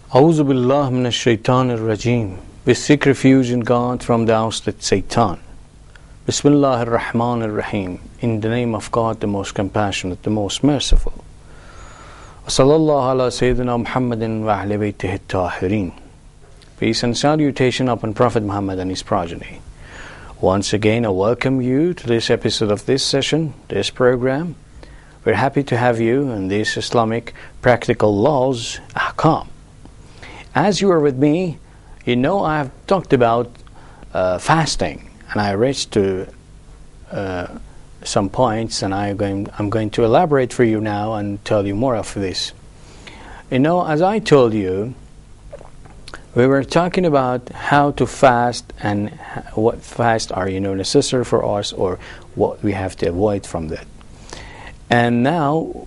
A'udhu billah minash shaitanir rajim. We seek refuge in God from the ousted Satan. Bismillahir Rahmanir Rahim. In the name of God, the most compassionate, the most merciful. Sallallahu ala Sayyidina Muhammadin wa ahli baytihi tahirin. Peace and salutation upon Prophet Muhammad and his progeny. Once again, I welcome you to this episode of this session, this program. We're happy to have you in this Islamic Practical Laws Ahkam. As you are with me, you know I have talked about fasting, and I reached to some points, and I'm going to elaborate for you now and tell you more of this. You know, as I told you, we were talking about how to fast and what fast are necessary for us, or what we have to avoid from that. And now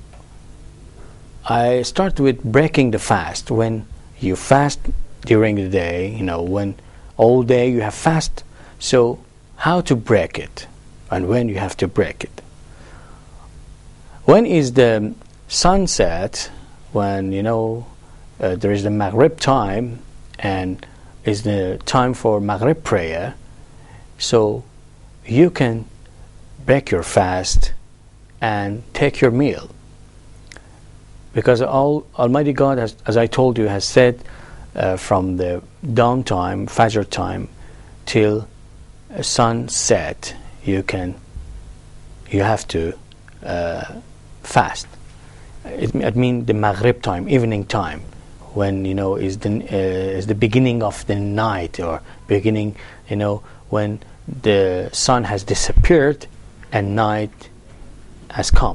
I start with breaking the fast. When you fast during the day, when all day you have fast, so how to break it and when you have to break it. When is the sunset? When there is the Maghrib time and is the time for Maghrib prayer, so you can break your fast and take your meal. Because Almighty God, as I told you, has said from the dawn time, Fajr time, till sunset, you have to fast. It means the Maghrib time, evening time, when is the beginning of the night, or beginning, when the sun has disappeared and night has come.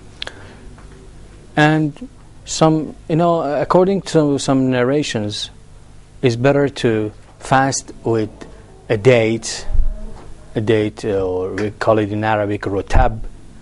And some, according to some narrations, it's better to fast with a date, or we call it in Arabic rotab,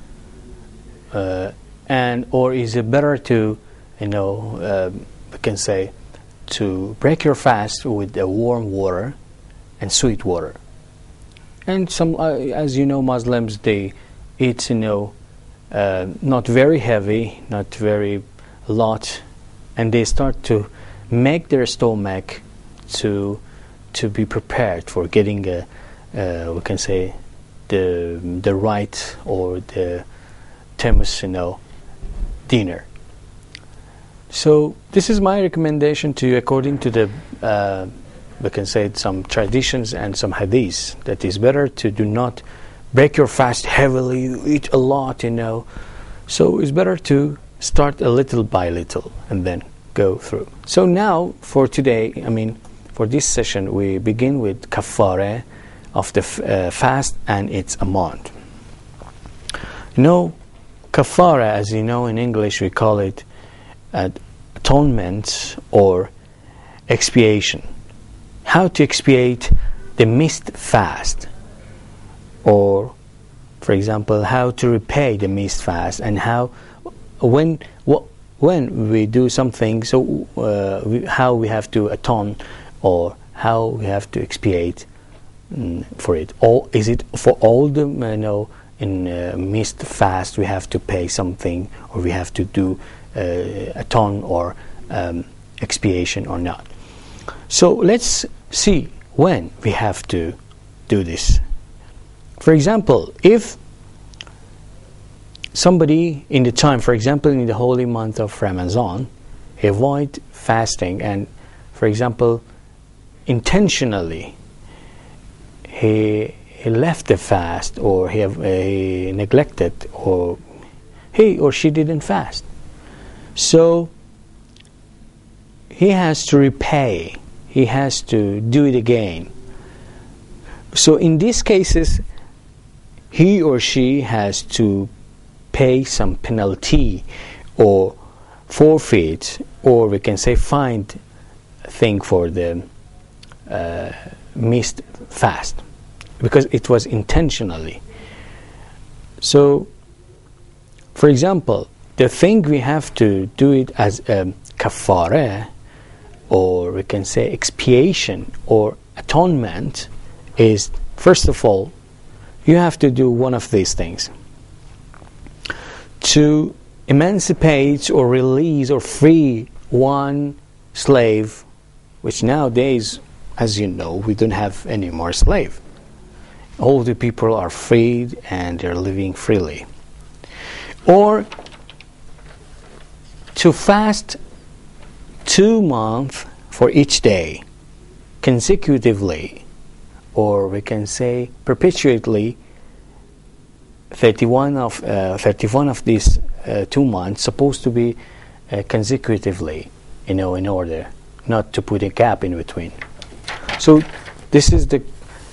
or is it better to, we can say, to break your fast with warm water and sweet water. And some, as you know, Muslims, they eat, not very heavy, not very lot, and they start to make their stomach to be prepared for getting we can say the right, or the thermos, dinner. So this is my recommendation to you, according to the we can say some traditions and some hadiths, that is better to do not break your fast heavily, you eat a lot, So it's better to start a little by little and then go through. So now for today, for this session, we begin with kafara of the fast and its amount. Kafara, as you know, in English we call it atonement or expiation. How to expiate the missed fast, or for example, how to repay the missed fast, and when we do something, so how we have to atone, or how we have to expiate for it. Or is it for all the in missed fast we have to pay something, or we have to do atone or expiation or not? So let's see when we have to do this. For example, if somebody in the time, for example, in the holy month of Ramadan, avoid fasting, and for example, intentionally he left the fast, or he neglected, or he or she didn't fast, so he has to repay, he has to do it again. So in these cases, he or she has to pay some penalty or forfeit, or we can say fine thing for the missed fast, because it was intentionally. So for example, the thing we have to do it as a kafara, or we can say expiation or atonement, is, first of all, you have to do one of these things: to emancipate or release or free one slave, which nowadays, as you know, we don't have any more slave. All the people are freed and they're living freely. Or to fast 2 months for each day, consecutively, or we can say perpetually, 31 of these 2 months supposed to be consecutively, in order not to put a gap in between. So this is the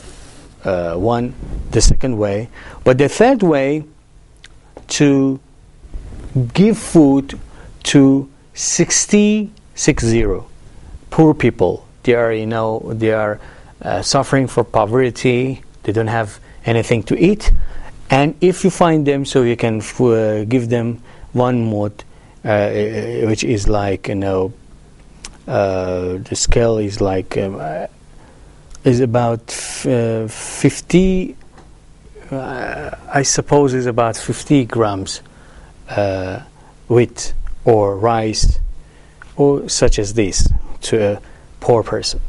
second way. But the third way, to give food to 60 poor people. They are suffering for poverty. They don't have anything to eat. And if you find them, so you can give them 1 mud, which is like, the scale is like is about 50. I suppose is about 50 grams wheat or rice, or such as this, to a poor person.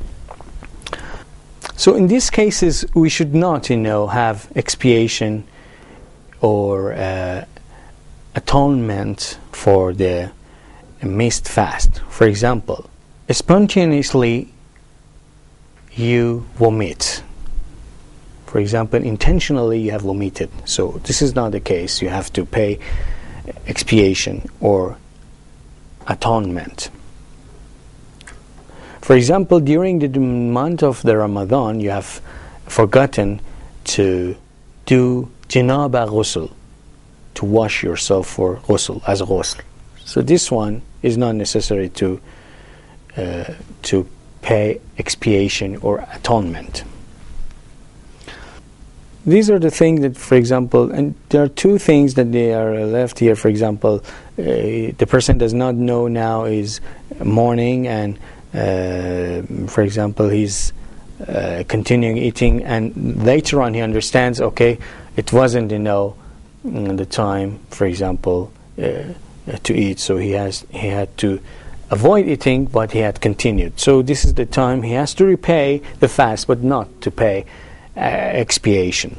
So in these cases, we should not, have expiation or atonement for the missed fast. For example, spontaneously you vomit. For example, intentionally you have vomited. So this is not the case. You have to pay expiation or atonement. For example, during the month of the Ramadan, you have forgotten to do janaba ghusl, to wash yourself for ghusl, as ghusl. So this one is not necessary to pay expiation or atonement. These are the things that, for example, and there are 2 things that they are left here. For example, the person does not know now is morning, and for example, he's continuing eating, and later on he understands, okay, it wasn't the time, for example, to eat, so he had to avoid eating, but he had continued. So this is the time he has to repay the fast, but not to pay expiation.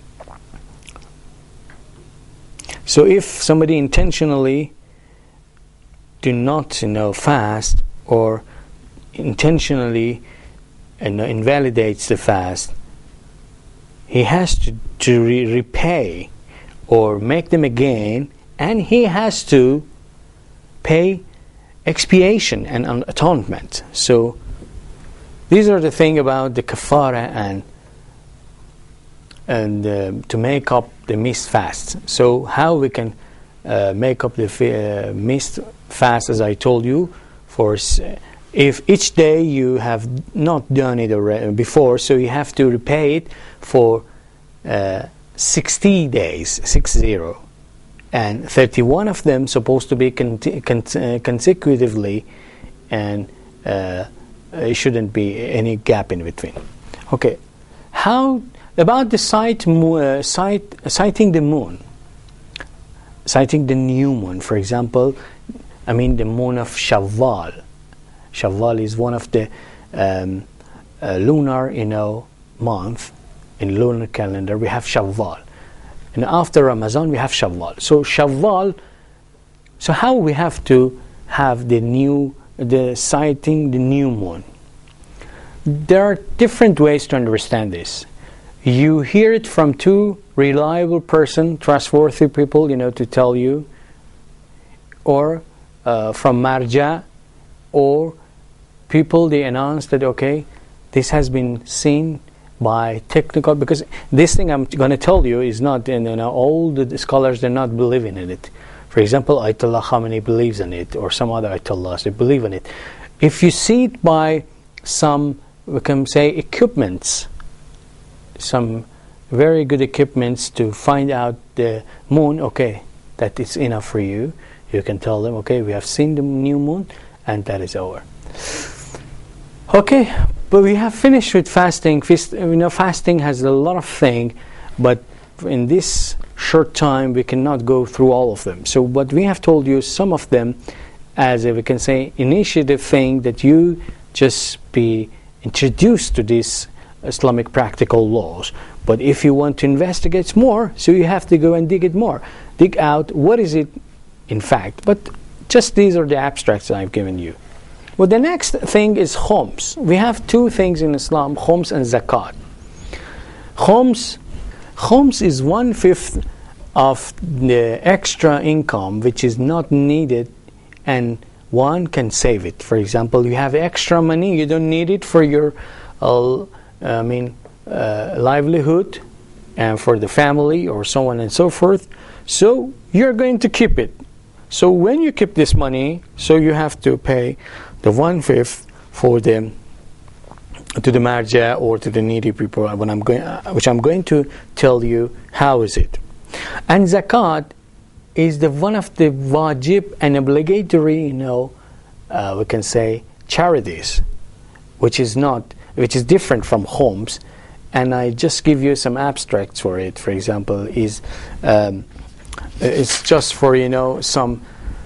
So if somebody intentionally do not fast, or intentionally invalidates the fast, he has to repay or make them again, and he has to pay expiation and atonement. So these are the thing about the kafara and to make up the missed fast. So how we can make up the missed fast, as I told you, for if each day you have not done it already before, so you have to repay it for 60 days, 60, and 31 of them supposed to be consecutively, and it shouldn't be any gap in between. Okay, how about the sighting the moon, sighting the new moon? For example, the moon of Shawwal. Shawwal is one of the lunar, month in lunar calendar. We have Shawwal, and after Ramadan we have Shawwal. So Shawwal. So how we have to have the sighting the new moon? There are different ways to understand this. You hear it from 2 reliable person, trustworthy people, to tell you, or from marja, or people, they announce that, okay, this has been seen by technical, because this thing I'm going to tell you is not, all the scholars, they're not believing in it. For example, Ayatollah Khamenei believes in it, or some other Ayatollahs, they believe in it. If you see it by some, we can say, equipments, some very good equipments to find out the moon, okay, that is enough for you. You can tell them, okay, we have seen the new moon, and that is over. Okay, but we have finished with fasting. Fasting has a lot of things, but in this short time we cannot go through all of them. So what we have told you, some of them, as a, we can say, initiative thing that you just be introduced to these Islamic practical laws. But if you want to investigate more, so you have to go and dig it more. Dig out what is it in fact. But just these are the abstracts that I've given you. Well, the next thing is khums. We have two things in Islam, khums and zakat. Khums is 1/5 of the extra income which is not needed, and one can save it. For example, you have extra money, you don't need it for your livelihood and for the family or so on and so forth, so you're going to keep it. So when you keep this money, so you have to pay the 1/5 for them to the marja or to the needy people, which I'm going to tell you how is it. And zakat is the one of the wajib and obligatory, we can say, charities, which is different from khums. And I just give you some abstracts for it. For example, it's just for some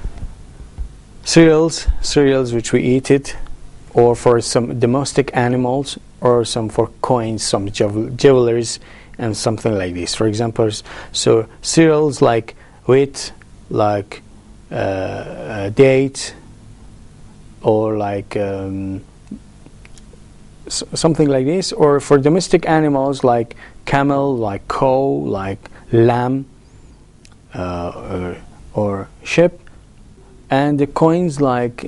cereals which we eat it, or for some domestic animals, or some for coins, some jewelries, and something like this. For example, so cereals like wheat, like dates, or like something like this. Or for domestic animals like camel, like cow, like lamb, or sheep. And the coins like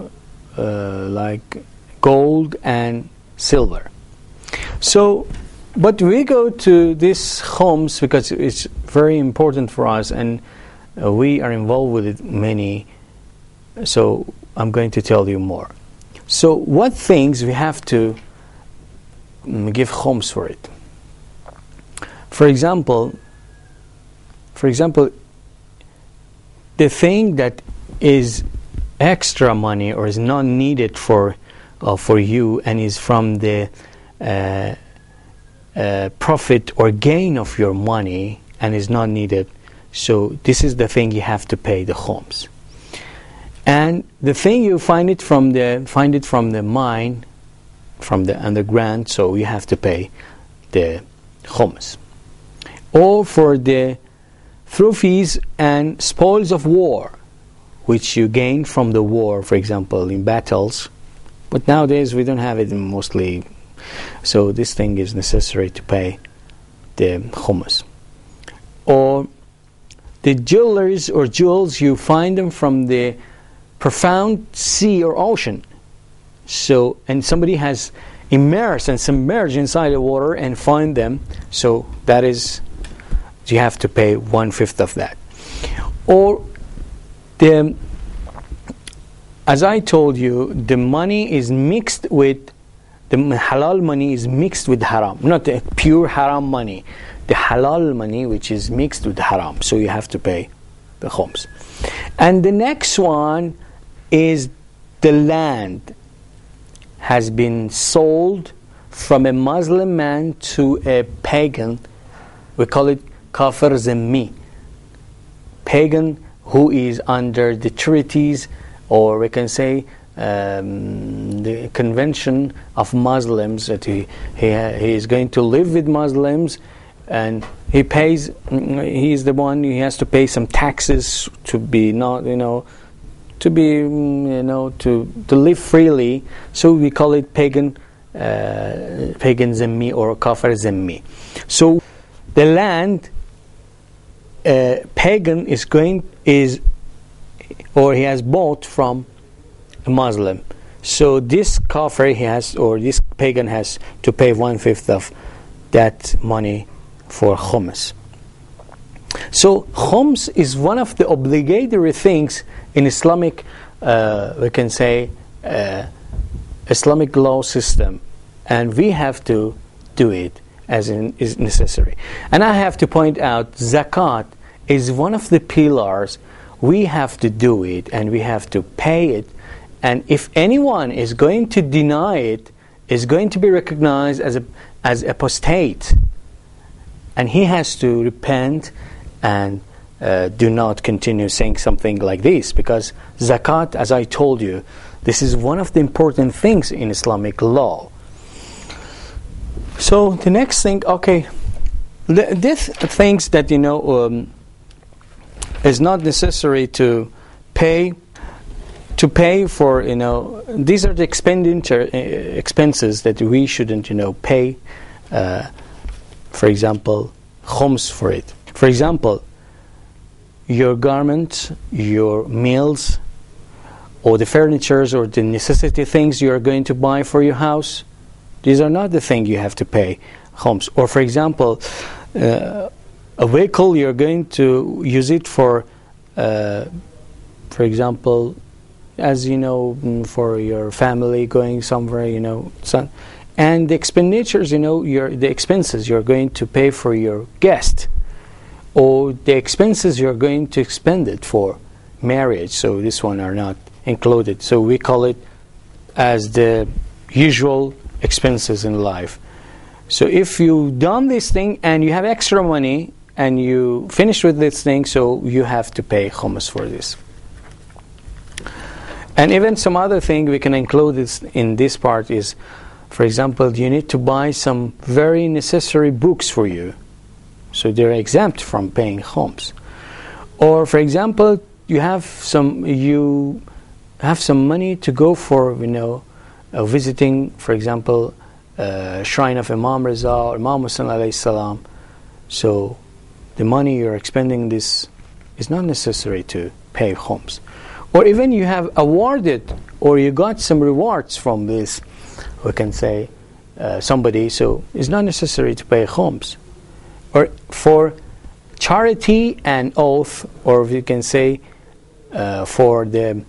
like gold and silver. So, but we go to this khums because it's very important for us, and we are involved with it many. So I'm going to tell you more. So what things we have to give khums for it? For example, the thing that is extra money or is not needed for you and is from the profit or gain of your money and is not needed, so this is the thing you have to pay the khums. And the thing you find it from the mine, from the underground, so you have to pay the khums. Or for the trophies and spoils of war, which you gain from the war, for example, in battles. But nowadays we don't have it mostly, so this thing is necessary to pay the khums. Or the jewelries or jewels, you find them from the profound sea or ocean. So, and somebody has immersed and submerged inside the water and find them, so that is, you have to pay 1/5 of that. Or as I told you, the money is mixed with, the halal money is mixed with haram, not the pure haram money, the halal money which is mixed with haram, so you have to pay the khums. And the next one is the land has been sold from a Muslim man to a pagan. We call it kafir zimmi, pagan who is under the treaties, or we can say the convention of Muslims, that he is going to live with Muslims, and he is the one, he has to pay some taxes to be not, to live freely. So we call it pagan zimmi or kafir zimmi. So the land pagan he has bought from a Muslim. So this kafir this pagan has to pay 1/5 of that money for khums. So khums is one of the obligatory things in Islamic, we can say, Islamic law system, and we have to do it as is necessary. And I have to point out, zakat is one of the pillars. We have to do it, and we have to pay it. And if anyone is going to deny it, is going to be recognized as apostate, and he has to repent and do not continue saying something like this, because zakat, as I told you, this is one of the important things in Islamic law. So the next thing, okay, these things that is not necessary to pay for, these are the expenses that we shouldn't pay, for example, khums for it. For example, your garments, your meals, or the furnitures or the necessity things you are going to buy for your house, these are not the thing you have to pay khums. Or for example, a vehicle, you're going to use it for example, as for your family going somewhere, and the expenditures, the expenses you're going to pay for your guest, or the expenses you're going to expend it for marriage. So this one are not included. So we call it as the usual expenses in life. So if you've done this thing and you have extra money and you finish with this thing, so you have to pay khums for this. And even some other thing we can include this in this part is, for example, you need to buy some very necessary books for you, so they're exempt from paying khums. Or for example, you have some money to go for visiting, for example, shrine of Imam Reza or Imam Hussain alayhi salam. So the money you're expending this is not necessary to pay khums. Or even you have awarded or you got some rewards from this, we can say, somebody, so it's not necessary to pay khums. Or for charity and oath, or we can say for the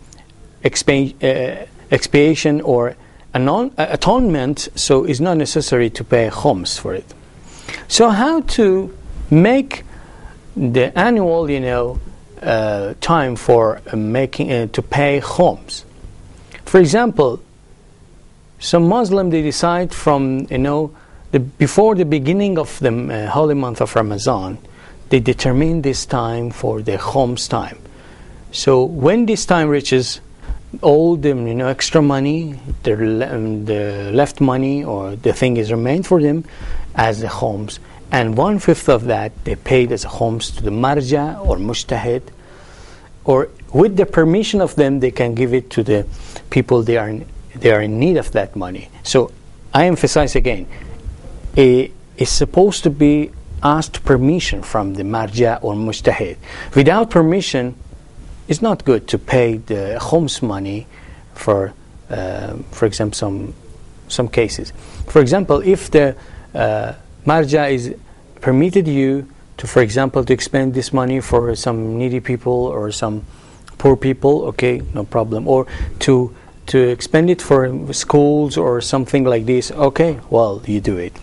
expiation or atonement, so it's not necessary to pay khums for it. So how to make the annual time for making to pay khums? For example, some Muslim, they decide from before the beginning of the holy month of Ramadan, they determine this time for the khums time. So when this time reaches, all the extra money, the left money or the thing is remained for them as the khums, and 1/5 of that they paid as khums to the marja or mujtahid, or with the permission of them they can give it to the people they are in need of that money. So I emphasize again, it's supposed to be asked permission from the marja or mujtahid. Without permission, it's not good to pay the khums money for example, some cases. For example, if the marja is permitted you to, for example, to expend this money for some needy people or some poor people, okay, no problem. Or to expend it for schools or something like this, okay, well, you do it.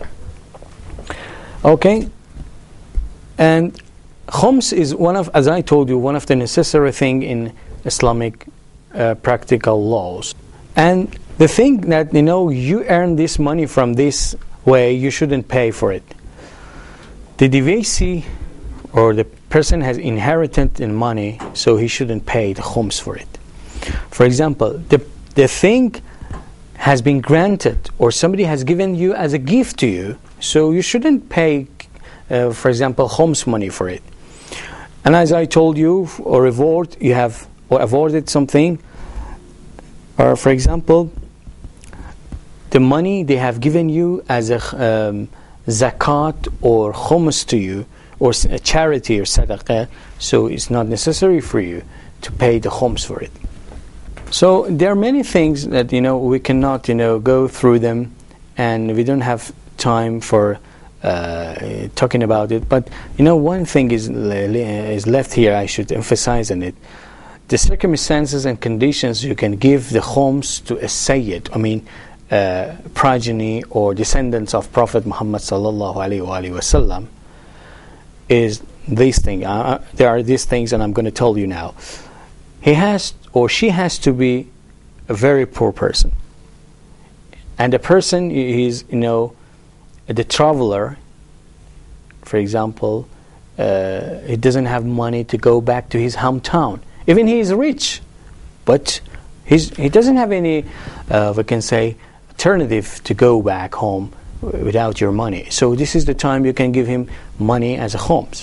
Okay, and khums is as I told you, one of the necessary thing in Islamic practical laws. And the thing that you earn this money from this way, you shouldn't pay for it. The divasi or the person has inherited in money, so he shouldn't pay the khums for it. For example, the thing has been granted or somebody has given you as a gift to you, so you shouldn't pay, for example, khums money for it. And as I told you, or you have awarded something, or for example, the money they have given you as a zakat or khums to you, or a charity or sadaqah, so it's not necessary for you to pay the khums for it. So there are many things that we cannot go through them, and we don't have time for talking about it. But one thing is left here. I should emphasize on it: the circumstances and conditions you can give the khums to a sayyid, progeny or descendants of Prophet Muhammad sallallahu alaihi wasallam, is these things. There are these things, and I'm going to tell you now. He has or she has to be a very poor person, and the person is the traveler, for example, he doesn't have money to go back to his hometown. Even he is rich, but he doesn't have any, we can say, alternative to go back home without your money. So this is the time you can give him money as a khums.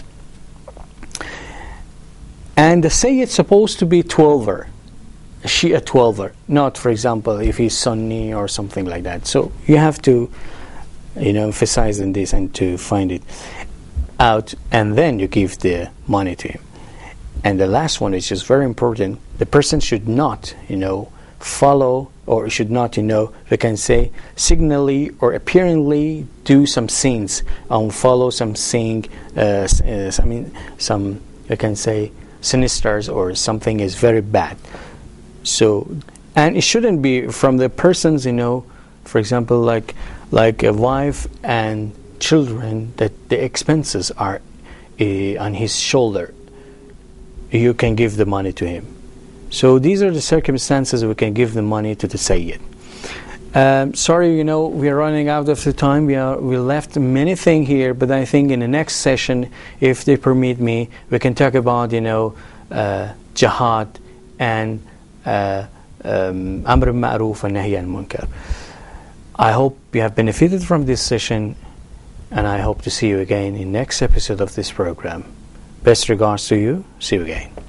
And the Sayyid supposed to be 12er, Shia 12er, not, for example, if he's Sunni or something like that. So you have to, emphasize on this and to find it out, and then you give the money to him. And the last one is just very important. The person should not, follow, or should not, we can say, signally or apparently do some sins, follow some sin, some, we can say, sinisters, or something is very bad. So, and it shouldn't be from the persons, for example, like a wife and children, that the expenses are on his shoulder. You can give the money to him. So these are the circumstances we can give the money to the Sayyid. Sorry, we are running out of the time. We left many things here, but I think in the next session, if they permit me, we can talk about jihad and Amr Ma'ruf and Nahy al-Munkar. I hope you have benefited from this session, and I hope to see you again in next episode of this program. Best regards to you. See you again.